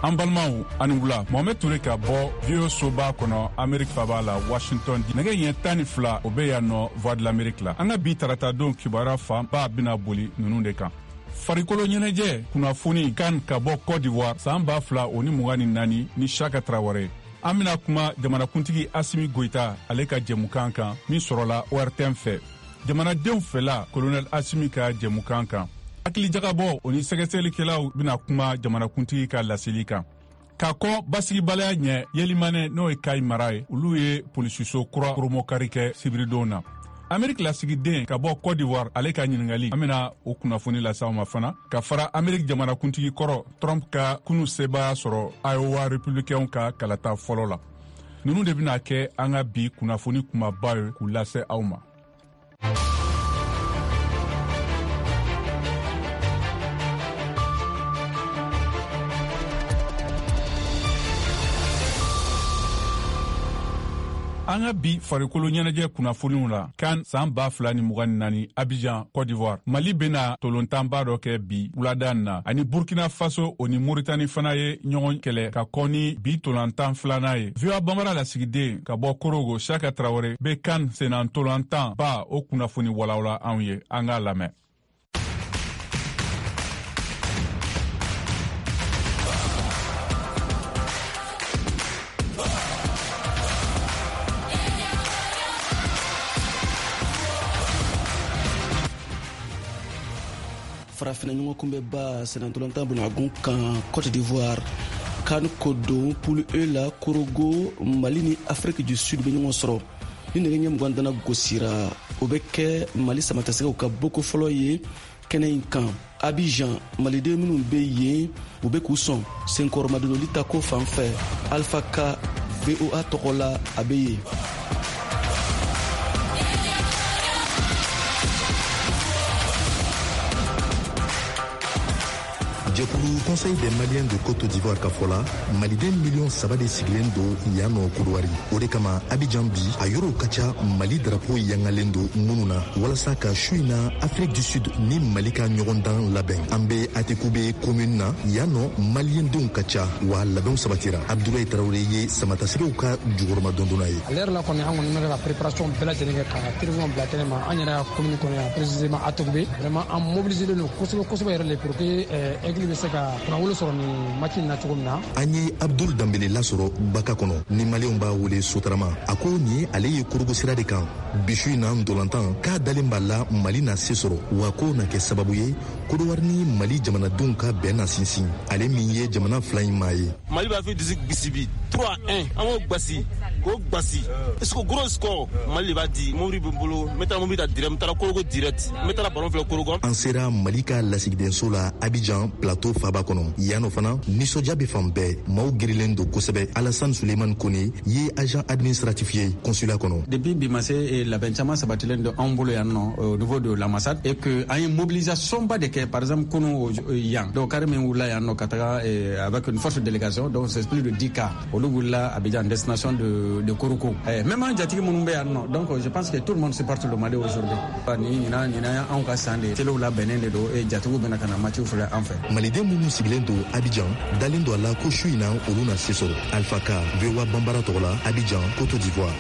an balimaw ani wula Mohamed Touré ka bɔ vieux soba kɔnɔ Amérique faba la Washington di nɛgɛ ɲɛ 12 o be yan nɔ Voix de l'Amérique la an ka bi tarata don kibaruya fan b'a bena boli nunu de kan. Farikolo ɲɛnajɛ kunnafoni kan ka bɔ Côte d'Ivoire san 2024 ni Chaka Traoré. An bena kuma jamanakuntigi Assimi Goïta ale ka jɛmukan kan min sɔrɔla ORTM fɛ. Jamanadenw fɛla Colonel Assimi ka jɛmukan kan. Hakili jagabɔ o ni sɛgɛsɛgɛlikɛlaw bena kuma jamanakuntigi ka laseli kan. Ka kɔ basigibaliya ɲɛ Yelimanɛ n'o ye Kayi mara ye olu ye polisiso kura promokari kɛ sibiridon na. Amérique lasigiden ka bɔ Côte d'Ivoire ale ka ɲiningali an bena o kunnafoni lasaw ma fana ka fara Amérique jamanakuntigi kɔrɔ Trump ka kunu sebaya sɔrɔ Iowa républicainw ka kalata fɔlɔ la. Nunu de bena kɛ an ka bi kunnafoni kumaba ye k'u lase aw ma. An ka bi farikolo ɲɛnajɛ kunnafoniw la kan san 2024 Abidjan, Côte d'Ivoire. Mali bena tolontanba dɔ kɛ bi wulada na ani Burkina Faso o ni Mauritanie fana ye ɲɔgɔn kɛlɛ ka kɔ ni bi tolantan filanan ye. VOA Bambara lasigiden ka bɔ Korogo Chaka Traoré be kan senan tolantan ba o kunnafoni walawala anw ye an k'a lamɛn. farafina ɲɔgɔn kunbɛ ba senatolanta bonagun kan Côte d'Ivoire kan kodo poule E la Korogo Mali ni Afrique du Sud be ɲɔgɔn sɔrɔ ni nɛgɛ ɲɛ 20 dana gosira o bɛ kɛ Mali samatasɛgɛw ka boko fɔlɔ ye kɛnɛ in kan. Abidjan maliden minnu be yen u be k'u sɔn senkɔrɔmadonoli ta ko fan fɛ Alpha K VOA tɔgɔ la a be yen. Jɛkulu Conseil des Maliens de Côte d'Ivoire ka fɔ la maliden miliyɔn 3 de sigilen do yan nɔ Kodowari. O de kama Abidjan bi a yɔrɔw ka ca Mali drapeau yangalen do minnu na walasa ka su in na Afrique du Sud ni Mali ka ɲɔgɔndan labɛn. An be Atekube commune na yan nɔ maliendenw ka ca wa labɛnw sabatira. Abdoulaye Traoré ye samatasɛgɛw ka jugɔrɔma dondonna ye. A l'heure la kɔni an kɔni bɛ ka préparation bɛɛ lajɛlen kɛ ka télévision bila kɛnɛ ma an yɛrɛ ka commune kɔnɔ yan précisément Atekube. Vraiment an mobilisé len do kosɛbɛ yɛrɛ le pour que aigle bɛ se ka kunnawolo sɔrɔ ni match na cogo min na. An ye Abdul Dambele lasɔrɔ Baka kɔnɔ ni maliyɛnw b'a wele Sotarama. A ko nin ye ale ye Korogo sira de kan bisu in na ndolantan k'a dalen b'a la Mali na se sɔrɔ wa ko na kɛ sababu ye Kodowari ni Mali jamanadenw ka bɛn na sinsin. Ale min ye jamana fila in maa ye. Mali b'a fɛ disi bisibi 3-1 an b'o gbasi k'o gbasi est-ce que gros score Mali b'a di mobili bɛ n bolo n bɛ taa mobili ta direct n taara Korogo direct n bɛ taa ballon filɛ Korogo. An sera Mali ka lasigidenso la Abidjan plateau faba kɔnɔ yan nɔ fana nisɔndiya bɛ fan bɛɛ maaw girilen don kosɛbɛ. Alassane Suleiman Kone ye agent administratif ye consulat kɔnɔ. Depuis bi ma se labɛn caman sabatilen don anw bolo yan nɔ au niveau de l'ambassade et que an ye mobilisation ba de kɛ par exemple kunu yan donc kari min wulila yan nɔ ka taga avec une forte délégation donc c'est plus de 10 cas olu wulila Abidjan destination de Korogo. Même an jatigi minnu bɛ yan nɔ donc je pense que tout le monde supporte le Mali aujourd'hui. Ni ɲina anw ka san de telew labɛnnen de don jatigiw bɛna ka na matchiw filɛ an fɛ. Maliden minnu sigilen don Abidjan dalen do a la ko su in na olu na se sɔrɔ. Alpha K VOA Bambara tɔgɔ la Abidjan Côte d'Ivoire.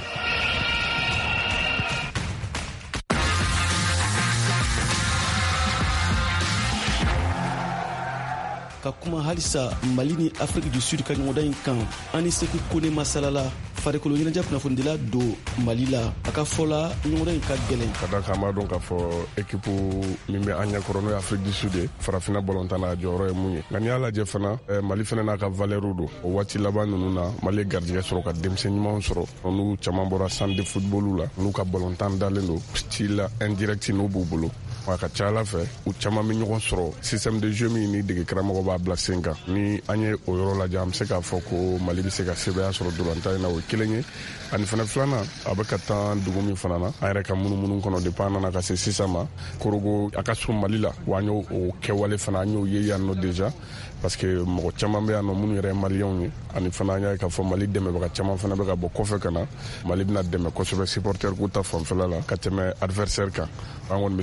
Ka kuma halisa Mali ni Afrique du Sud ka ɲɔgɔndan in kan an ni Seku Kone masalala farikolo ɲɛnajɛ kunnafonidila do Mali la a ka fɔla ɲɔgɔndan in ka gɛlɛn. Ka da kan b'a dɔn k'a fɔ équipe min bɛ an ɲɛkɔrɔ n'o ye Afrique du Sud ye farafina bɔlɔntan na a jɔyɔrɔ ye mun ye nka n'i y'a lajɛ fana Mali fana n'a ka valeur do o waati laban ninnu na Mali ye garijɛgɛ sɔrɔ ka denmisɛn ɲumanw sɔrɔ n'u caman bɔra centre de football la n'u ka bɔlɔntan dalen do style indirect n'u b'u bolo. A ka ca Ala fɛ u caman bɛ ɲɔgɔn sɔrɔ système de jeu min ni dege karamɔgɔ b'a bila sen kan ni an ye o yɔrɔ lajɛ an bɛ se k'a fɔ ko Mali bɛ se ka sebaya sɔrɔ dolantan in na o ye kelen ye ani fana filanan a bɛ ka taa dugu min fana na an yɛrɛ ka munumunu kɔnɔ depuis an nana ka se sisan ma Korogo a ka sun Mali la wa an y'o kɛwale fana an y'o ye yan nɔ déjà parce que mɔgɔ caman bɛ yan nɔ minnu yɛrɛ ye maliyɛnw ye ani fana an y'a ye k'a fɔ Mali dɛmɛbaga caman fana bɛ ka bɔ kɔfɛ ka na Mali bɛna dɛmɛ kosɛbɛ supporter k'u ta fanfɛla la ka tɛmɛ adversaire kan an kɔni bɛ se ka min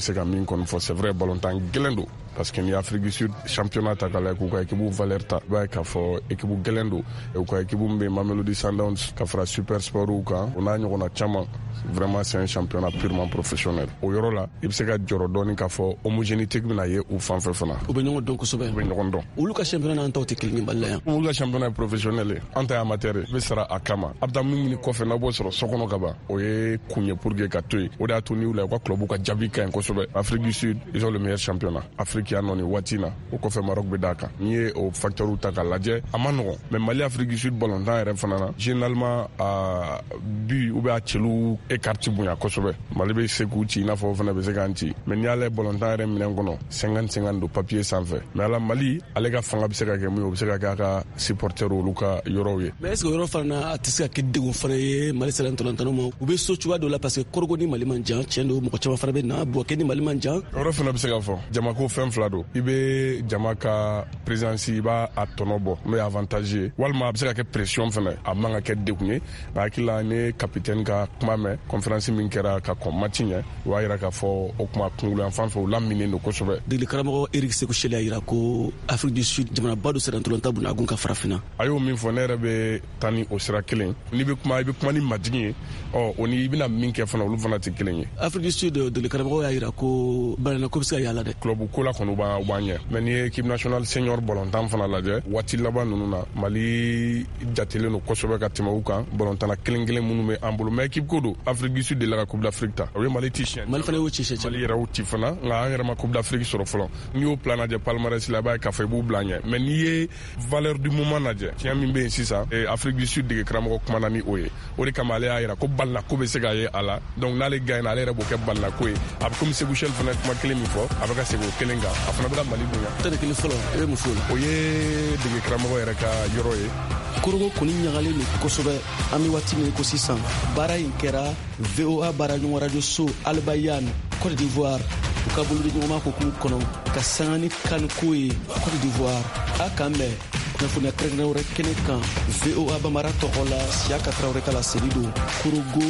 kon fo c'est vrai ballontan gelendo parce que ni Afrique du Sud championnat takala ku ka équipe Valerta ba ka fo équipe gelendo e ko équipe mbe Mamelodi Sundowns ka fera Super Sport ou ka on a ñona chama vraiment c'est un championnat purement professionnel o yoro la ibsega joro doni ka fo homogénéité bina ye ou fanfe fana o be ñogon donc sobe be ñogon don ulu ka championnat en tawte kilni balle o la championnat professionnel anta amateur be sara akama abda mini ko fe na bo soro sokono kaba o ye kunye pour que ka toy o da to ni ula ko club ka jabi kan ko sobe Afrique du Sud ils ont le meilleur championnat africain non ni watina o ko fe Maroc be daka ni o facteur ta ka laje amano mais Mali Afrique du Sud ballon temps re fana généralement a bu ou ba chelu e carte bunya ko sobe Mali be sekuti na fo fana be sekanti mais ni ale ballon temps re minen kono 50 do papier sans fait mais ala Mali ale ka fanga be se ka ke mu be se ka supporter o luka yorowe mais est-ce que yoro fana atisa ke de go fana ye Mali sala ntolantano mo ube so chuwa do la parce que korgo ni Mali manja chendo mo ko chama fana be na bo ke ni Mali manja yoro fana be se ka fo jama ko fem flado ibe jama ka présidence ba atonobo mais avantage walma be se ka ke pression fana amanga ke dekunye ba kila ne capitaine ka kuma me conférence min kera ka ko matinya wa ira ka fo o kuma kungulu enfant fo lamine no ko sobe de karamo Eric Sekou Chele ira ko Afrique du Sud jamana badu sala ntolanta buna gun ka farafina ayo min fo ne rebe tani o sira kelen ni be kuma ni madini o oni bina min ke fana olu fana ti kelen Afrique du Sud de karamo ya ira ko bana ko biska yala de club ko la kono ba wanye mais ni équipe nationale senior bolontan fana laje wati laba nununa Mali jatele no kosobe ka tima ukan bolontan kelen munu me ambulu mais équipe ko do Afrique du Sud de la Coupe d'Afrique ta o Mali ti chien Mali fana wuci chien Mali rawti fana nga ngara ma Coupe d'Afrique sur flan ni o plan de palmarès la ba ka fe bu blanye mais ni valeur du moment naje tiens min be sisa et Afrique du Sud de kramo ko manani oye o de kamale ayira ko balla ko be se ga ye ala donc na le gaina le rebo ke balla ko ab comme se bouchel fana kuma kelemi fo abaka se go kelenga afana bla Mali dunya tane kili folo e mu folo oye de kramo era ka yoroye korgo koni nyagale ni kosobe ami wati ni ko sisan bara inkera VOA bara nyong radio so Albayan Côte d'Ivoire ka bulu di ngoma ko ku kono ka sangani kan kuyi Côte d'Ivoire akambe na funa krena ore keneka VOA ba marato hola siaka traore kala serido kurugo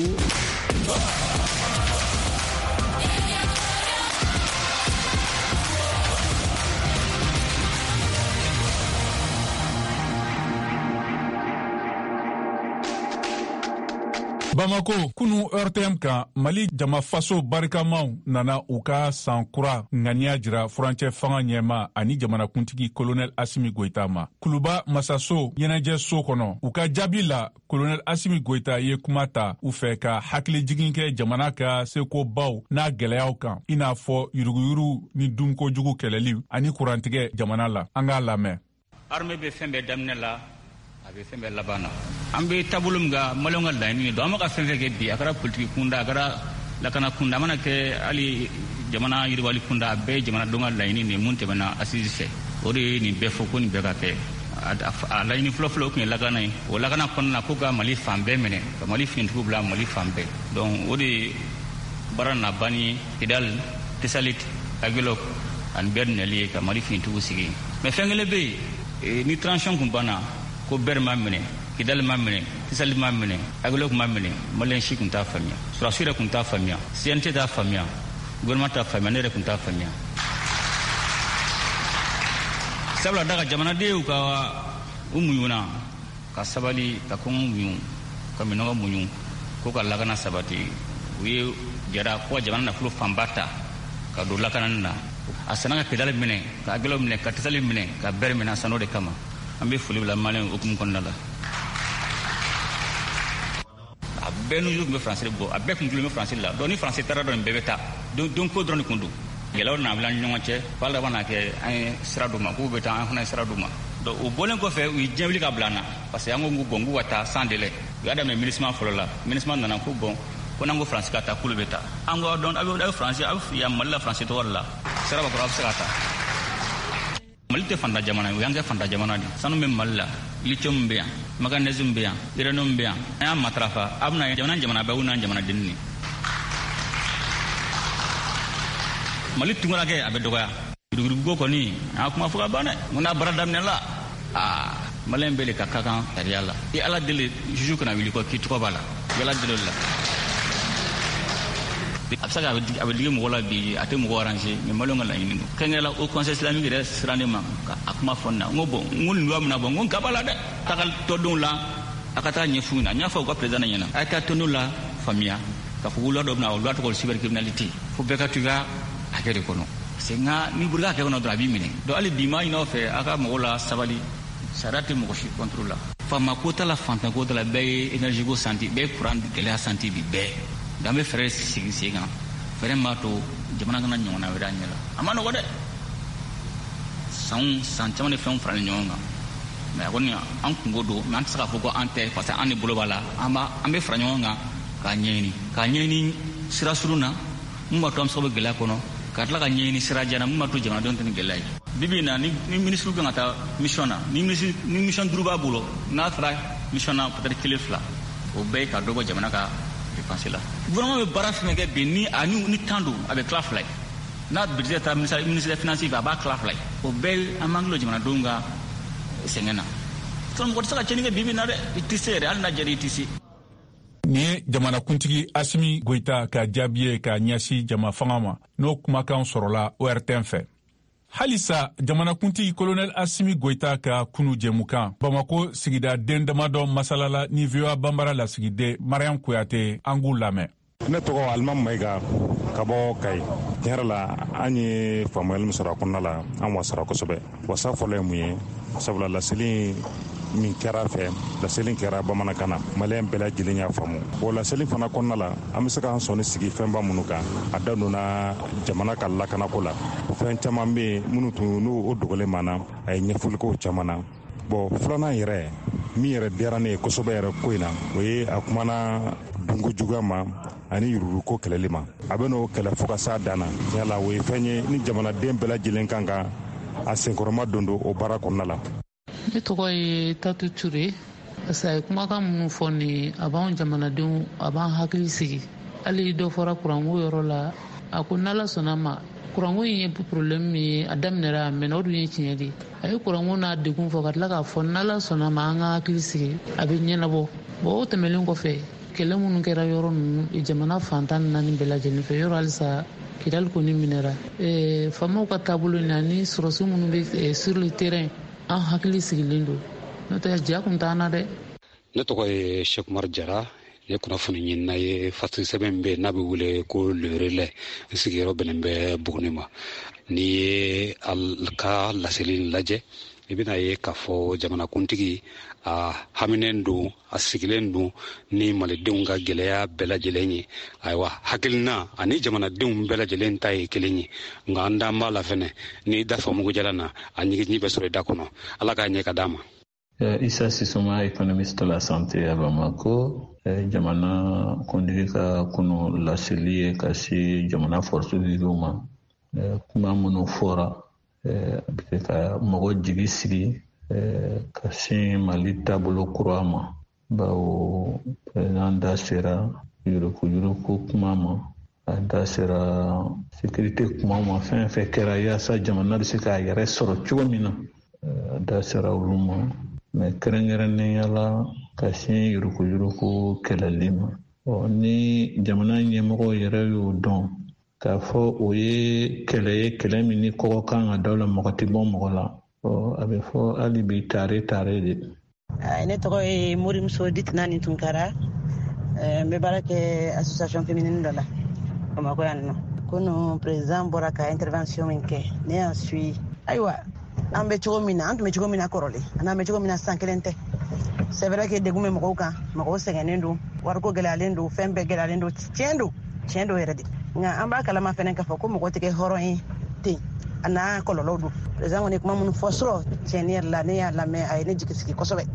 Bamako kunu RTM kan Mali jama faso barikamaw nana u ka san kura ŋaniya jira furancɛ fanga ɲɛma ani jamanakuntigi kolonɛl Asimi Goita ma. Kuluba Masaso ɲɛnajɛ so kɔnɔ u ka jaabi la kolonɛl Asimi Goita ye kuma ta u fɛ ka hakili jigin kɛ jamana ka sekobaw n'a gwɛlɛyaw kan i n'a fɔ yuruguyuru ni dunkojugu kɛlɛli ani kurantigɛ jamana la. An k'a lamɛn. Armée bɛ fɛn bɛɛ daminɛ la a bɛ fɛn bɛɛ laban na an bɛ taabolo min kan maliyɛnw ka laɲini ye don an bɛ ka fɛn fɛn kɛ bi a kɛra politiki kunda a kɛra lakana kunda a mana kɛ hali jamana yiriwali kunda a bɛɛ ye jamanadenw ka laɲini de mun tɛmɛna asisi fɛ o de ye nin bɛɛ fɔ ko nin bɛɛ ka kɛ a laɲini fɔlɔfɔlɔ o tun ye lakana ye o lakana kɔnɔna na ko ka Mali fan bɛɛ minɛ ka Mali finitigiw bila Mali fan bɛɛ donc o de baara na ban ni Kidal Tisalit Agilok ani bɛɛ nali ye ka Mali finitigiw sigi mais fɛn kelen bɛ yen ni transition kun banna ko bɛɛ ma minɛ Kidal ma minɛ Tisali ma minɛ Agilok ma minɛ Maliyɛn si kun t'a faamuya surasiw yɛrɛ kun t'a faamuya CNT t'a faamuya gouvernement t'a faamuya ne yɛrɛ kun t'a faamuya sabula daga jamanadenw ka u muɲuna ka sabali ka kɔngɔ muɲu ka minɔgɔ muɲu ko ka lakana sabati u ye jara ko jamana nafolo fanba ta ka don lakanani na a sɛnɛ ka Kidal minɛ ka Agilok minɛ ka Tisali minɛ ka bɛɛ minɛ a sanu de kama an bɛ foli bila Maliyɛnw hukumu kɔnɔna la a bɛɛ n'u tun bɛ Faransi bɔ a bɛɛ tun tulo bɛ Faransi la donc ni Faransi taara dɔrɔn nin bɛɛ bɛ taa don ko dɔrɔn de kun don gɛlɛyaw nana bila ɲɔgɔn cɛ f'a laban na kɛ an ye sira d'u ma k'u bɛ taa an fana ye sira d'u ma donc o bɔlen kɔfɛ u ye diɲɛ wuli ka bila an na parce que an ko bɔn k'u ka taa sans délai u y'a daminɛ MINUSMA fɔlɔ la MINUSMA nana ko bɔn ko n'an ko Faransi ka taa k'olu bɛ taa an ko donc a bɛ Faransi a bɛ yan Mali la Faransi tɔgɔ de la sira b'a kɔrɔ a bɛ se ka taa Mali tɛ fanta jamana ye o y'an kɛ fanta jamana de sanu bɛ Mali la lithium bɛ yan manganèse bɛ yan uranium bɛ yan an y'a matarafa a bɛna jamana bɛɛ n'an jamanadenw ni Mali tungala kɛ a bɛ dɔgɔya yuruguko kɔni an y'a kuma fɔ ka ban dɛ mun n'a baara daminɛ la Maliyɛn bɛɛ de ka kan sariya la i Ala deli juge kana wuli kɔ k'i tɔgɔ b'a la i Ala deli o la absaka abidi mo wala bi ate mo arranger mais malonga la yini kengela au conseil islamique de sranema akuma fonna ngobo ngul luamna bo ngon kabala de takal todun la akata nyefuna nyafa ko president nyana aka tonula famia ka fugulo do na wala to cybercriminalité fu beka tuga akere kono senga ni burga ke kono drabi mine do ali bima ino fe aka mo wala sabali sarati mo ko shi contrôle fama ko tala fanta ko tala be énergie go santi be courant de la santi bi be dambe frère siga vraiment to jamana kana nyona wera nyala amano gode san tamane fon fran nyonga mais agoni an kungo do man saka foko ante parce que an bolo bala ama ambe fran nyonga ka nyeni sira suruna mumma to am sobe gela kono katla ka nyeni sira jana mumma to jamana don tan gelay bibina ni ministre ko ngata missiona ni mission druba bolo na tra missiona peut-être kilifla o be ka dogo jamana ka dépenser là gouvernement be baraf mege be ni ani ni tando avec claflay na budget ta ministre des finances va ba claflay o be amanglo jamana donga sengena ton ko saka chenige bibina de itisere al na jeri itisi ni jamana kuntigi Asimi Goita ka jabiye ka nyasi jama fangama no kumakan sorola ORTM fe halisa jamana kuntigi colonel Asimi Goita ka kunu jemukan Bamako sigida den damado masalala ni viwa bambara la sigide Mariam Kuyate angulame ne togo almam maiga kabo kai nyarala ani famuel musara kunala an wasara kosobe wasa fole muye sabula la selin min kɛra fɛ laselin kɛra bamanan maliyɛn bɛɛ lajɛlen y'a faamu o laselin fana kɔnɔna la an bɛ se k'an sɔnni sigi fɛnba minnu kan a da donna jamana ka lakanako la fɛn caman bɛ yen minnu tun n'o dogolen mana a ye ɲɛfɔlikow caman na bon filanan yɛrɛ min yɛrɛ diyara ne ye kosɛbɛ yɛrɛ ko in na o ye a kumana dunko juguya ma ani yururuko kɛlɛli ma a bɛ n'o kɛlɛ fo ka s'a dan na yala o ye fɛn ye ni jamanaden bɛɛ lajɛlen kan ka a senkɔrɔma don o baara kɔnɔna la. Ne tɔgɔ ye Tatu Ture parce que a ye kumakan minnu fɔ nin a b'anw jamanadenw a b'an hakili sigi hali dɔ fɔra kuranko yɔrɔ la a ko n'Ala sɔnna ma kuranko in ye problème min ye a daminɛra a mɛnna o dun ye tiɲɛ de ye a ye kuranko n'a degun fɔ ka tila k'a fɔ n'Ala sɔnna ma an ka hakili sigi a bɛ ɲɛnabɔ bon o tɛmɛlen kɔfɛ kɛlɛ minnu kɛra yɔrɔ ninnu jamana fantan naani bɛɛ lajɛlen fɛ yɔrɔ halisa Kidali kɔni minɛra faamaw ka taabolo ni ani sɔrɔsi minnu bɛ sur le terrain an hakili sigilen don n'o tɛ ja kun t'an na dɛ. Ne tɔgɔ ye Sheikh Umar Jara ne kunnafoni ɲinina ye fasi sɛbɛn bɛ n'a bɛ wele ko le relais n sigiyɔrɔ bɛnnen bɛ Buguni ma n'i ye ka laseli lajɛ i bɛna ye k'a fɔ jamanakuntigi a haminen don a sigilen don ni malidenw ka gɛlɛya bɛɛ lajɛlen ye ayiwa hakilina ani jamanadenw bɛɛ lajɛlen ta ye kelen ye nka an dan b'a la fɛnɛ ni dafa mugu jalan na a ɲigiji bɛ sɔrɔ i da kɔnɔ ala k'a ɲɛ ka d'a ma. Issa Sissouma, économiste de la santé à Bamako, jamana kuntigi ka kunu laseli ye ka se jamana force vive ma kuma minnu fɔra a bɛ kɛ ka mɔgɔ jigi sigi ka se Mali taabolo kura ma bawo président da sera yuruku kuma ma a da sera sécurité kuma ma fɛn fɛn kɛra yaasa jamana bɛ se k'a yɛrɛ sɔrɔ cogo min na a da sera olu ma mais kɛrɛnkɛrɛnnenya la ka se yuruku kɛlɛli ma ni jamana ɲɛmɔgɔ yɛrɛ y'o dɔn k'a fɔ o ye kɛlɛ min ni kɔgɔ kan ka da la mɔgɔ tɛ bɔ mɔgɔ la a bɛ fɔ hali bi tare de. Ne tɔgɔ ye Morimuso Ditina ni Tunkara n bɛ baara kɛ association féminine dɔ la Bamakɔ yan nɔ kunu président bɔra ka intervention min kɛ ne y'a suivi ayiwa an bɛ cogo min na an tun bɛ cogo min na kɔrɔlen an bɛ cogo min na san kelen tɛ c'est vrai que degun bɛ mɔgɔw kan mɔgɔw sɛgɛnnen don wariko gɛlɛyalen don fɛn bɛɛ gɛlɛyalen don tiɲɛ don yɛrɛ de nka an b'a kalama fɛnɛ k'a fɔ ko mɔgɔ tɛ kɛ hɔrɔn ye ten a n'a kɔlɔlɔw don président kɔni kuma minnu fɔ sɔrɔ tiɲɛni yɛrɛ la ne y'a lamɛn a ye ne jigi sigi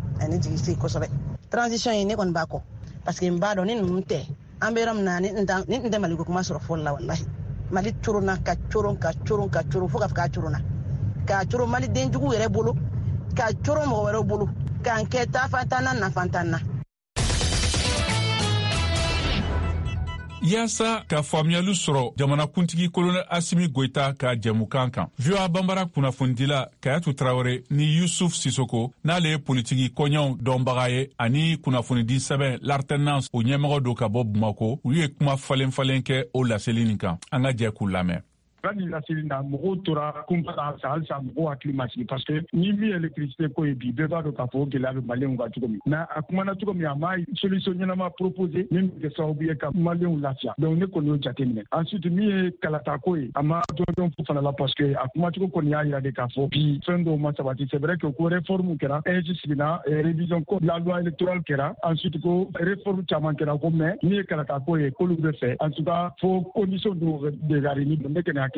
kosɛbɛ transition in ne kɔni b'a kɔ parce que n b'a dɔn ni ninnu tɛ an bɛ yɔrɔ min na ni n tɛ Maliko kuma sɔrɔ fɔli la walahi Mali coronna ka coron fo ka fɔ k'a coronna k'a coron Maliden jugu yɛrɛ bolo k'a coron mɔgɔ wɛrɛw bolo k'an kɛ taafantan na nafantan na. yaasa ka faamuyali sɔrɔ jamanakuntigi kolonɛl Asimi Goita ka jɛmukan kan. VOA Bambara kunnafondila Kayatu Traore ni Yusuf Sisoko n'ale ye politigi kɔɲɔw dɔnbaga ye ani kunnafonidi sɛbɛn l'alternance o ɲɛmɔgɔ do ka bɔ Bamako u ye kuma falen kɛ o laseli nin kan. An ka jɛ k'u lamɛn. Rani la Sélinda, Moko Tora, Kumpara, Salsa, Moko Aklimasi, parce que ni électricité ko et beba do kapo de la Malien va tukomi. Na akumana tukomi amai solution n'a proposé même que ça oublié ka Malien lafia. Donc ne connaît jatemine. Ensuite mi kalata ko ama don pour faire la parce que akuma tuko konya ira de kapo puis fin do masabati c'est vrai que ko réforme kera injustice révision ko la loi électorale kera ensuite ko réforme chaman kera ko mais ni kalata ko e ko lu fait en tout cas faut condition de garini de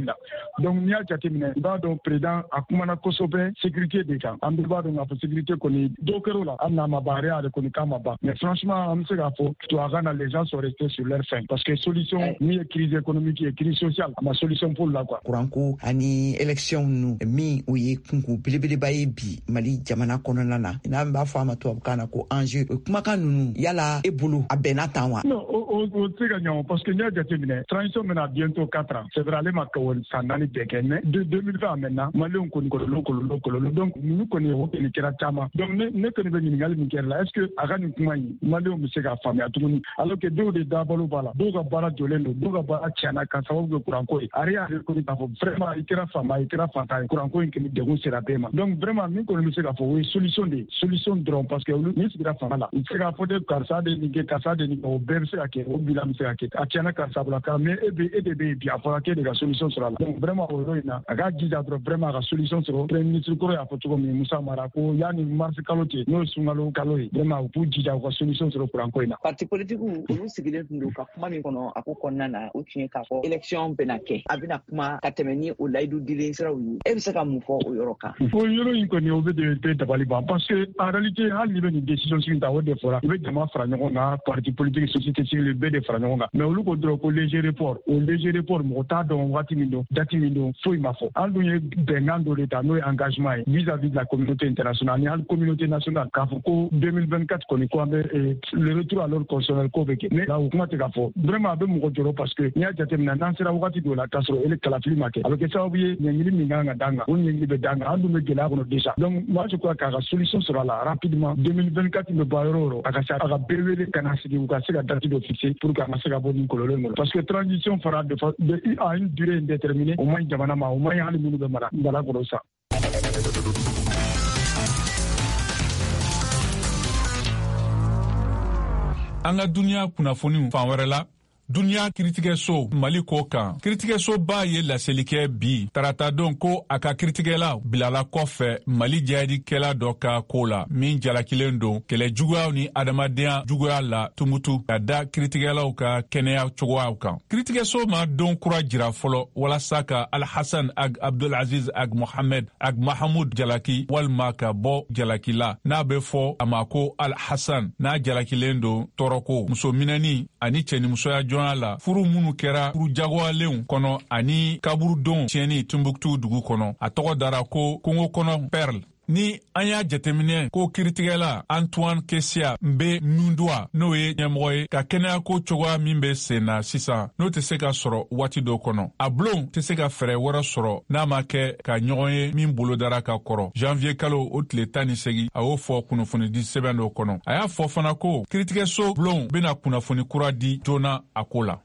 donc ni a jatemine ba do président akumana kosobe sécurité des camps am ba do na sécurité ko ni dokero la amna mabare ale ko ni kama ba mais franchement am se gafo to agana les gens sont restés sur leur faim parce que solution ni crise économique et crise sociale ma solution pour la quoi kuranko ani élection nu mi uye kunku bilibili baye bi mali jamana konona na ba fama to abkana ko enjeu kuma kanunu yala ebulu abena tanwa non o tega nyawo parce que ni a jatemine transition mena bientôt 4 ans c'est vrai les makawol sanani bekene de 2020 maintenant malon ko lokolo donc nous connaissons que les chama donc ne connaissons ni ngal ni kera est-ce que agani kuma yi malon mi se ga fami atuni alors que do de dabalo bala do ga bara jolendo do ga bara chana kan sababu kuranko ari ari ko ni tafo vraiment ikira fama ikira fanta kuranko in kemi degun sera bema donc vraiment mi ko mi se ga fo solution drone parce que ni se ga fama la se ga fo de karsa de ni ke karsa de ni o berse ake o bilam se ake achana karsa bla ka mais ebe bi afara ke de ga solution sera là donc vraiment oroina aga jija vraiment la solution sera premier ministre ko ya fo to mi Musa Marako yani mars kalote no sungalo kaloy vraiment pour jija ko solution sera kuranko ina parti politique u sigile ndo ka kuma mi kono akukonna na utinye ka ko election benake abina kuma katemeni o laidu dilin sera u e bisa ka mu fo o yoroka o yoro inko ni obe de tabaliba parce que en réalité hal ni une décision sur ta de fora be jama franyo na parti politique société civile be de franyo mais o lu ko dro ko léger report mo ta don wati mindo dati mindo foi mafo andu ye bengando l'état no engagement vis-à-vis de la communauté internationale ni la communauté nationale ka ko 2024 ko ni ko le retour à l'ordre constitutionnel ko beke mais là o kuma te ka fo vraiment be mo ko joro parce que ni a jatemina nan sera wakati do la kasro ele kala flima ke alors que ça oublié nyangili minganga danga on nyangili be danga andu me gela ko déjà donc moi je crois que la solution sera là rapidement 2024 me bayoro akasa aga bewele kana sigi u ka sega date do fixé pour que ma sega boni ko lolo parce que transition fera de à une durée indéterminée au moins jamana ma au moins hali munu be mara bala ko sa anga dunia kunnafoni fan wɛrɛ la dunia kiritigɛso mali ko kan kiritigɛsoba ye laselikɛ bi tarata don ko a ka kiritigɛla bilala kɔfɛ mali jihadikɛla dɔ ka koo la min jalakilen don kɛlɛ juguyaw ni adamadenya juguya la tumutu ka da kiritigɛlaw ka kɛnɛya cogoyaw kan kiritigɛso ma don kura jira fɔlɔ walasa ka alhasan ag abdulaziz ag mohamed ag mahamud jalaki walima ka bɔ jalaki la n'a be fɔ a ma ko alhasan n'a jalakilen don tɔɔrɔko musominɛni ani cɛnimusoya la furu minnu kɛra furu jagoyalenw kɔnɔ ani kaburudonw tiɲɛni Timbuktu dugu kɔnɔ a tɔgɔ dara ko Kongo kɔnɔ Perle ni an y'a jateminɛ ko kiritigɛla Antoine Kesia Mbe Nundua n'o ye ɲɛmɔgɔ ye ka kɛnɛyako cogoya min bɛ sen na sisan n'o tɛ se ka sɔrɔ waati dɔ kɔnɔ a bulon tɛ se ka fɛɛrɛ wɛrɛ sɔrɔ n'a ma kɛ ka ɲɔgɔn ye min bolodara ka kɔrɔ janvier kalo o tile 18 a y'o fɔ kunnafonidi sɛbɛn dɔ kɔnɔ a y'a fɔ fana ko kiritigɛso bulon bɛna kunnafoni kura di joona a ko la.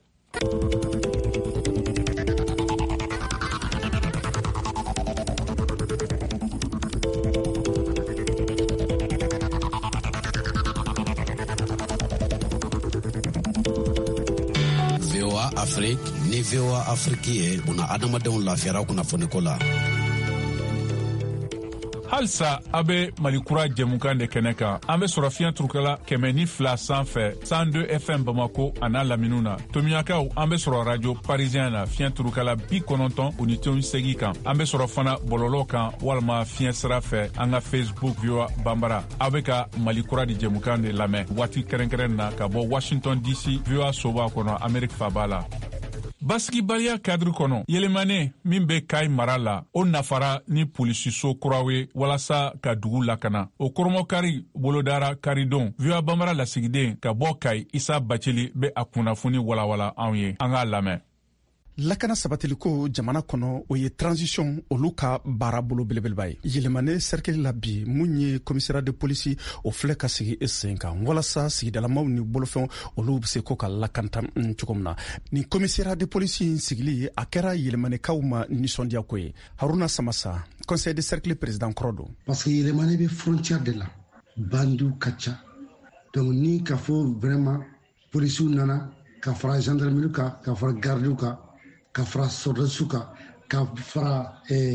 Afrique ni VOA Afrique ye una adamadenw lafiyara kunnafoni ko la. halisa a be malikura jɛmukan de kɛnɛ kan an be sɔrɔ fiɲɛ turukala 102 sanfɛ 102 FM Bamako a n'a laminu na tomiyakaw an be sɔrɔ radio parisien na fiɲɛ turukala 98.8 kan an be sɔrɔ fana bɔlɔlɔ kan walima fiɲɛ sira fɛ an ka Facebook VOA Bambara a be ka malikura di jɛmukan de lamɛn waati kɛrɛnkɛrɛn na ka bɔ Washington DC VOA soba kɔnɔ Amerique faba la basigibaliya kadiri kɔnɔ yelemane min be kai mara la o nafara ni polisiso kuraw ye walasa ka dugu lakana o koromɔkari bolodara karidon VOA Bambara lasigiden ka bɔ kai Isa Bacili be a kunnafoni walawala anw ye an k'a lamɛn. lakana sabatiliko jamana kɔnɔ o ye transition olu ka baara bolo belebeleba ye yelemane cercle la bi mun ye commissariat de police o filɛ ka sigi sen kan walasa sigidalamaw ni bolofɛn olu be se ko ka lakanta cogo min na ni commissariat de police sigili a kɛra yelemanekaw ma nisɔndiya ko ye Haruna Samasa conseil de cercle président kɔrɔ don parce que yelemane be frontière de la bandiw ka ca donc ni ka fɔ vraiment policiw nana ka fara gendarmerie ka fara gardiw ka fara soldats ka fara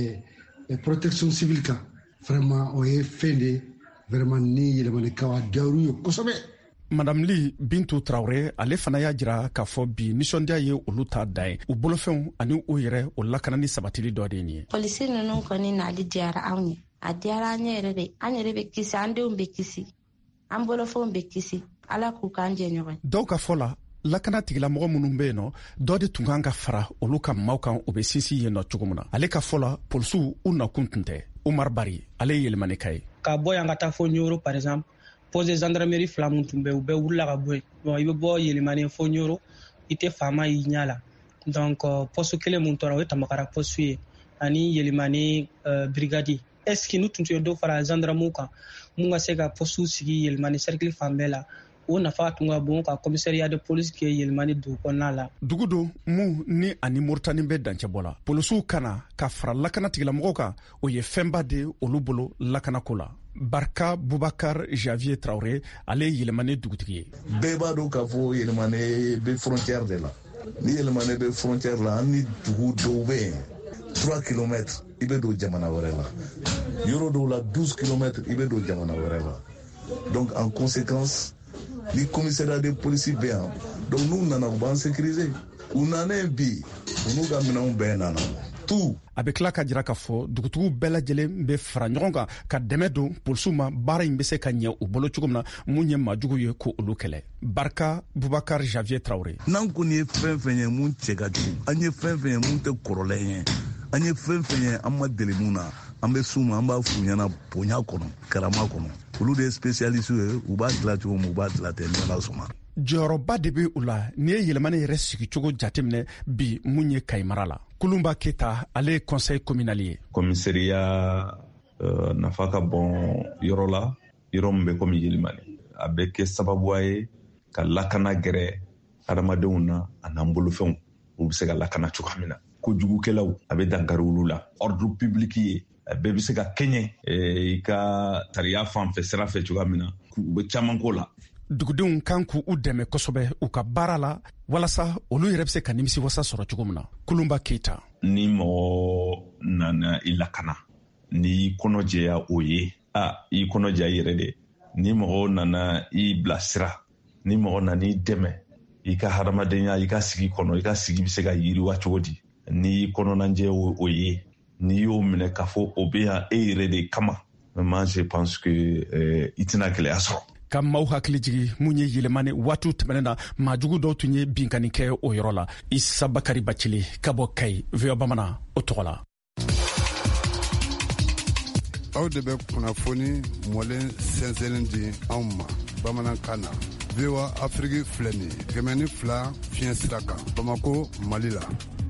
protection civile ka vraiment o ye fɛn de vraiment ni yelemane kawa dawru ye kosɛbɛ. Madame Li Bintou Traoré ale fana y'a jira k'a fɔ bi nisɔndiya ye olu ta da ye u bolofɛnw ani u yɛrɛ o lakanani sabatili dɔ de ye. Polisi ninnu kɔni nali diyara anw ye a diyara an yɛrɛ de an yɛrɛ bɛ kisi an denw bɛ kisi an bolofɛnw bɛ kisi ala k'u k'an jɛ ɲɔgɔn. Dɔw ka fɔ la lakana tigilamɔgɔ minnu be yen nɔ dɔ de tun kan ka fara olu ka maaw kan o be sinsin yen nɔ cogo min na ale ka fɔ la polisiw u nakun tun tɛ Umar Bari ale ye yelemane ka ye ka bɔ yan ka taa fɔ Ɲoro par exemple poste gendarmerie fila min tun bɛ u bɛɛ wulila ka bɔ yen bon i bɛ bɔ yelemane fɔ Ɲoro i tɛ faama y'i ɲɛ la donc poste kelen min tora o ye Tamakara poste ye ani yelemane brigade est-ce que n'u tun ye dɔ fara gendarmew kan mun ka se ka poste sigi yelemane cercle fan bɛɛ la o nafa tun ka bon ka commissariat de police kɛ yelemane dugu kɔnɔna la. Dugu don mun ni ani Moritani bɛ dancɛ bɔ la polisiw kana ka fara lakana tigilamɔgɔw kan o ye fɛnba de olu bolo lakanako la. Barka Boubacar Javier Traoré ale ye yelemane dugutigi ye. Bɛɛ b'a dɔn k'a fɔ yelemane bɛ frontière de la ni yelemane bɛ frontière la an ni dugu dɔw bɛ yen 3 km i bɛ don jamana wɛrɛ la yɔrɔ dɔw la 12 km i bɛ don jamana wɛrɛ la donc en conséquence ni commissariat de police bɛ yan donc n'u nana u b'an sécuriser u nanen bi u n'u ka minɛnw bɛɛ nana tout. A bɛ tila ka jira k'a fɔ dugutigiw bɛɛ lajɛlen bɛ fara ɲɔgɔn kan ka dɛmɛ don polisiw ma baara in bɛ se ka ɲɛ u bolo cogo min na mun ye maajugu ye ko olu kɛlɛ. Barka Boubacar Javier Traoré. N'an kɔni ye fɛn fɛn ye mun cɛ ka jugu an ye fɛn fɛn ye mun tɛ kɔrɔlen ye an ye fɛn fɛn ye an ma deli mun na an bɛ s'u ma an b'a f'u ɲɛna bonya kɔnɔ karama kɔnɔ olu de ye spécialiste ye u b'a dilan cogo min u b'a dilan ten n'Ala sɔnna. Jɔyɔrɔba de bɛ u la n'i ye yelemane yɛrɛ sigicogo jateminɛ bi mun ye Kayi mara la. Kulumba Keta ale ye conseil communal ye. Commissariat nafa ka bon yɔrɔ la yɔrɔ min bɛ komi yelemane a bɛ kɛ sababu ye ka lakana gɛrɛ adamadenw na a n'an bolofɛnw u bɛ se ka lakana cogoya min na kojugukɛlaw a bɛ dankari olu la ordre public ye a bɛɛ bɛ se ka kɛɲɛ i ka tariya fan fɛ sira fɛ cogoya min na u bɛ caman ko la. Dugudenw kan k'u dɛmɛ kosɛbɛ u ka baara la walasa olu yɛrɛ bɛ se ka nimisi wasa sɔrɔ cogo min na. Kulumba Keita. Ni mɔgɔ nana i lakana ni kɔnɔ jɛya o ye i kɔnɔ jɛya i yɛrɛ de ni mɔgɔ nana i bilasira ni mɔgɔ nana i dɛmɛ i ka hadamadenya i ka sigi kɔnɔ i ka sigi bɛ se ka yiriwa cogo di ni kɔnɔnajɛ o ye n'i y'o minɛ k'a fɔ o bɛ yan e yɛrɛ de kama moi je pense que i tɛna gɛlɛya sɔrɔ. Ka maaw hakili jigi mun ye yelemane waatiw tɛmɛnen na maajugu dɔw tun ye binkani kɛ o yɔrɔ la. Isa Bakari Bacili ka bɔ Kayi VOA Bamanan o tɔgɔ la. Aw de bɛ kunnafoni mɔlen sɛnsɛnlen di anw ma bamanankan na. VOA Afrique filɛ nin ye 102 fiɲɛ sira kan Bamako Mali la.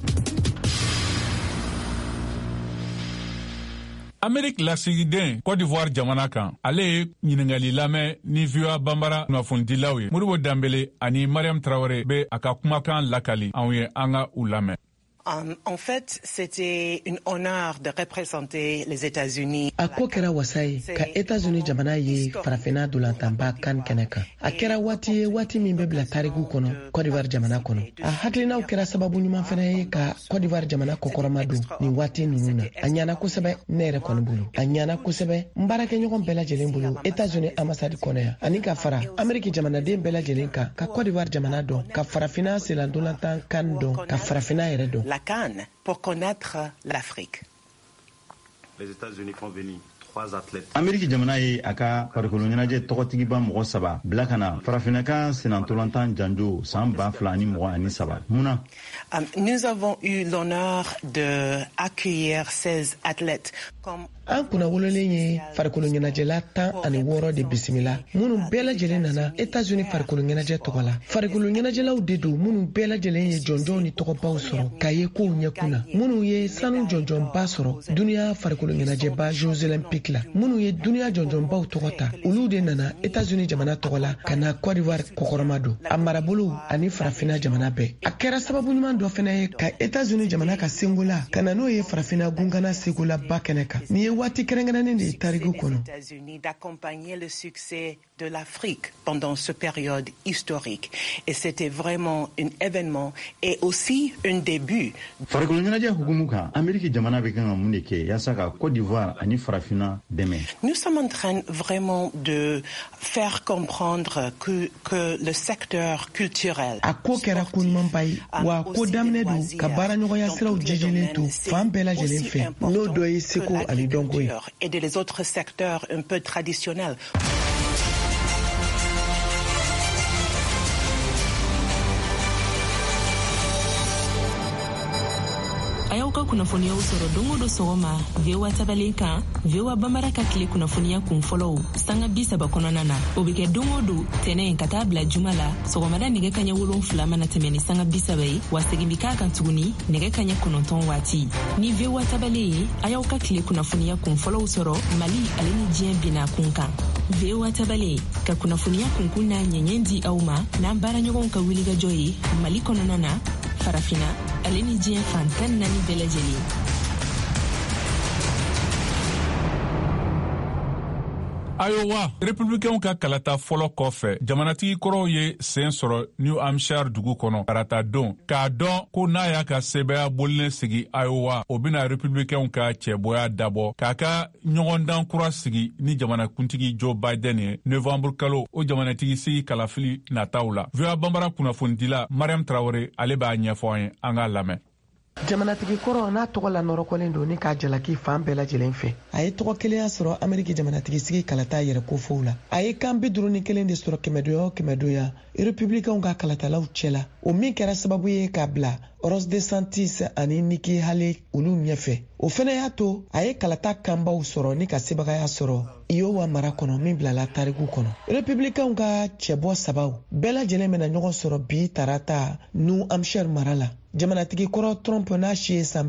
Amérique lasigiden Côte d'Ivoire jamana kan ale ye ɲiningali lamɛn ni VOA Bambara kunnafonidilaw ye Modibo Dambele ani Mariam Traoré be a ka kumakan lakali anw ye an ka u lamɛn. En fait, c'était un honneur de représenter les États-Unis. A ko kɛra wasa ye ka États-Unis jamana ye farafina dolantanba kan kɛnɛ kan. A kɛra waati min bɛ bila tariku kɔnɔ Côte d'Ivoire jamana kɔnɔ. A hakilinaw kɛra sababu ɲuman fana ye ka Côte d'Ivoire jamana kɔkɔrɔma don nin waati ninnu na. A ɲana kosɛbɛ ne yɛrɛ kɔni bolo. A ɲana kosɛbɛ n baarakɛɲɔgɔn bɛɛ lajɛlen bolo États-Unis ambassade kɔnɔ yan ani ka fara Amérique jamanaden bɛɛ lajɛlen kan ka Côte d'Ivoire jamana dɔn ka farafina selan dolantan kan dɔn ka farafina yɛrɛ dɔn. La Cannes pour connaître l'Afrique. Les États-Unis font venir Ameriki jamana ye aka farikolo ɲɛnajɛ tɔgɔtigiba mɔgɔ 3 bila ka na farafinaka senantolantan janjo san 2023 muna. Nous avons eu l'honneur de accueillir 16 athlètes comme an kuna wololen ye farikolo ɲɛnajɛla 16 de bisimila minnu bɛɛ lajɛlen nana États-Unis farikolo ɲɛnajɛ tɔgɔ la. Farikolo ɲɛnajɛlaw de don minnu bɛɛ lajɛlen ye jɔnjɔn ni tɔgɔbaw sɔrɔ ka ye kow ɲɛkunna, minnu ye sanu jɔnjɔnba sɔrɔ duniya farikolo ɲɛnajɛba Jeux olympiques la, minnu ye duniya jɔnjɔnbaw tɔgɔ ta. Olu de nana États-Unis jamana tɔgɔ la ka na Côte d'Ivoire kɔkɔrɔma don a marabolo ani farafina jamana bɛɛ. A kɛra sababu ɲuman dɔ fɛnɛ ye ka États-Unis jamana ka sengola ka na n'o ye farafina gungana segola ba kɛnɛ kan. Ni ye waati kɛrɛnkɛrɛnnen de ye tariku kɔnɔ. D'accompagner le succès de l'Afrique pendant cette période historique. Et c'était vraiment un événement et aussi un début. Farikolo ɲɛnajɛ hukumu kan Ameriki jamana bɛ kan ka mun de kɛ yasa ka Côte d'Ivoire ani farafina dɛmɛ. Nous sommes en train vraiment de faire comprendre que le secteur culturel a ko kɛra ko ɲuman ba ye wa ko daminɛ don ka baara ɲɔgɔnya siraw jijilen to fan bɛɛ lajɛlen fɛ n'o dɔ ye seko ani dɔnko ye. Et de les autres secteurs un peu traditionnels. Ayaw ka kunnafoniyaw sɔrɔ don o don sɔgɔma VOA tabalen kan VOA Bambara ka tile kunnafoniya kun fɔlɔw sanga 30 kɔnɔna na o bɛ kɛ don o don tɛnɛn ka taa bila juma la sɔgɔmada nɛgɛ kaɲɛ 7 mana tɛmɛ ni sanga 30 ye wa segin bi k'a kan tuguni nɛgɛ kaɲɛ 9 waati ni VOA tabalen ye ayaw ka tile kunnafoniya kun fɔlɔw sɔrɔ Mali ale ni diɲɛ bina kun kan VOA tabalen ka kunnafoniya kunkun n'a ɲɛɲɛ di aw ma n'an baara ɲɔgɔnw ka wulikajɔ ye Mali kɔnɔna na farafina ale ni diɲɛ fan 14 bɛɛ lajɛlen. Iowa républicains ka kalata fɔlɔ kɔfɛ jamanatigi kɔrɔw ye sen sɔrɔ New Hampshire dugu kɔnɔ karata don k'a dɔn ko n'a y'a ka sɛbɛya bolilen sigi Iowa o bɛna républicains ka cɛbɔya dabɔ k'a ka ɲɔgɔndan kura sigi ni jamanakuntigi Joe Biden ye novembre kalo o jamanatigi sigi kalafili nataw la. VOA Bambara kunnafonidila Mariam Traoré ale b'a ɲɛfɔ an ye an k'a lamɛn. Jamanatigi kɔrɔ n'a tɔgɔ la nɔrɔkɔlen don ni k'a jalaki fan bɛɛ lajɛlen fɛ. A ye tɔgɔ kelenya sɔrɔ Ameriki jamanatigi sigi kalata yɛrɛ kofow la. A ye kan 51 de sɔrɔ kɛmɛdonya républicains ka kalatalaw cɛla. O min kɛra sababu ye k'a bila Ron DeSantis ani Nikki Haley olu ɲɛfɛ. O fɛnɛ y'a to a ye kalata kanbaw sɔrɔ ni ka sebagaya sɔrɔ Iowa mara kɔnɔ min bilala tariku kɔnɔ. Républicains ka cɛbɔ sabaw bɛɛ lajɛlen bɛna ɲɔgɔn sɔrɔ bi tarata New Hampshire mara la. Jamanatigi kɔrɔ Trump n'a si ye san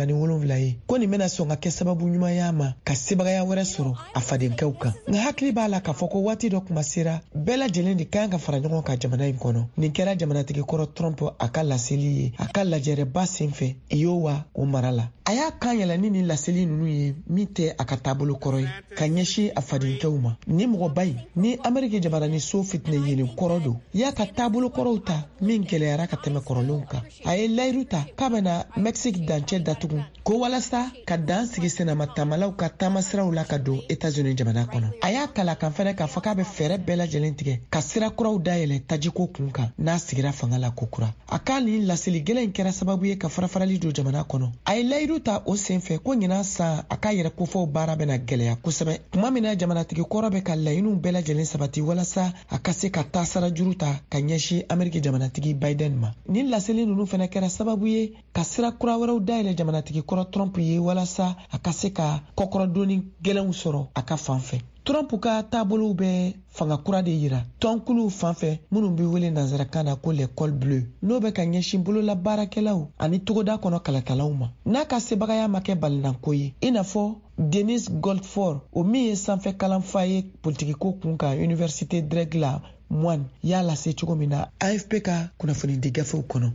77 ye ko nin bɛna sɔn ka kɛ sababu ɲuman y'a ma ka sebagaya wɛrɛ sɔrɔ a fadenkɛw kan. Nka hakili b'a la k'a fɔ ko waati dɔ kuma sera bɛɛ lajɛlen de kan ka fara ɲɔgɔn kan jamana in kɔnɔ. Nin kɛra jamanatigi kɔrɔ Trump a ka laseli ye a ka lajɛrɛba senfɛ Iowa o mara la. A y'a kan yɛlɛ ni laseli ninnu ye min tɛ a ka taabolo kɔrɔ ye ka ɲɛsin a fadenkɛw ma. Ni mɔgɔba in ni Ameriki jamana ni so fitinɛ yelen kɔrɔ don y'a ka taabolo kɔrɔw ta min gɛlɛyara ka tɛmɛ kɔrɔlenw kan. A ye layiru ta k'a bɛna Mexique dancɛ datugu ko walasa ka dan sigi senamatamalaw ka taamasiraw la ka don États-Unis jamana kɔnɔ. A y'a kala kan fɛnɛ k'a fɔ k'a bɛ fɛɛrɛ bɛɛ lajɛlen tigɛ ka sira kuraw dayɛlɛ tajiko kun kan n'a sigira fanga la kokura. A ka nin laseli gɛlɛn in kɛra sababu ye ka farafarali don jamana kɔnɔ. A ye layiru ta o senfɛ ko ɲinan san a ka yɛrɛ kofɔw baara bɛna gɛlɛya kosɛbɛ. Tuma min na jamanatigi kɔrɔ bɛ ka laɲiniw bɛɛ lajɛlen sabati walasa a ka se ka taa sara juru ta ka ɲɛsin Ameriki jamanatigi Biden ma. Nin laseli ninnu fɛnɛ kɛra sababu ye ka sira kura wɛrɛw dayɛlɛ jamanatigi kɔrɔ Trump ye walasa a ka se ka kɔkɔrɔdonni gɛlɛnw sɔrɔ a ka fanfɛ. Trump ka taabolow bɛ fanga kura de yira tɔnkuluw fanfɛ minnu bɛ wele nanzarakan na ko l'école bleue n'o bɛ ka ɲɛsin bolola baarakɛlaw ani togoda kɔnɔ kalatalaw ma. N'a ka sebagaya ma kɛ balinanko ye i n'a fɔ Dennis Goldford o min ye sanfɛ kalanfa ye politigiko kun kan Université Drake la Moine y'a lase cogo min na AFP ka kunnafoni di gafew kɔnɔ.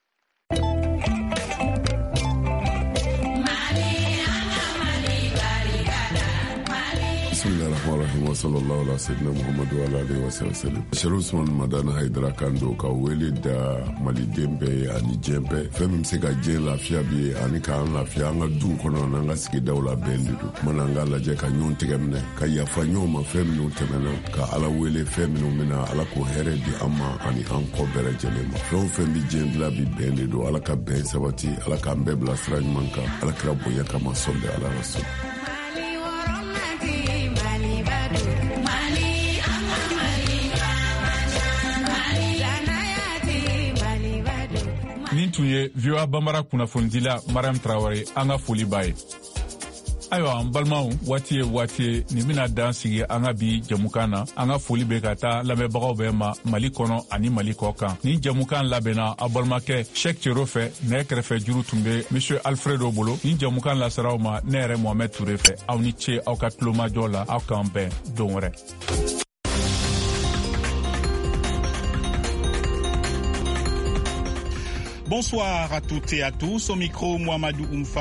Bismillahirrahmanirrahim wa sallallahu ala sayyidina Muhammad wa ala alihi wa sallam. Sheikh Usman Madana Haidara Kando ka wele da maliden bɛɛ ani diɲɛ bɛɛ fɛn min bɛ se ka diɲɛ lafiya bi ani k'an lafiya an ka duw kɔnɔ n'an ka sigidaw la bɛn de don. Kuma na an k'a lajɛ ka ɲɔgɔn tɛgɛ minɛ ka yafa ɲɔgɔn ma fɛn minnu tɛmɛna ka Ala wele fɛn minnu bɛna Ala k'o hɛrɛ di an ma ani an kɔ bɛɛ lajɛlen ma. Fɛn o fɛn bɛ diɲɛ dilan bi bɛn de don. Ala ka bɛn sabati Ala k'an bɛɛ bila sira ɲuman kan Ala kira bonya kama sɔli Ala rasul. tun ye VOA Bambara kunnafonidila Mariam Traoré an ka foli b'a ye. Ayiwa an balimaw waati ye nin bena dan sigi an ka bi jamukan na an ka foli be ka taa lamɛnbagaw bɛɛ ma Mali kɔnɔ ani Mali kɔ kan. Nin jamukan labɛnna a balimakɛ Cheick Thierno fɛ nɛgɛ kɛrɛfɛ juru tun be Monsieur Alfredo bolo. Nin jamukan laseraw ma ne yɛrɛ Mohamed Touré fɛ. Aw ni ce aw ka tulomajɔ la aw k'an bɛn don wɛrɛ. Bonsoir à toutes et à tous. Au micro, Mohamedou Oumfa.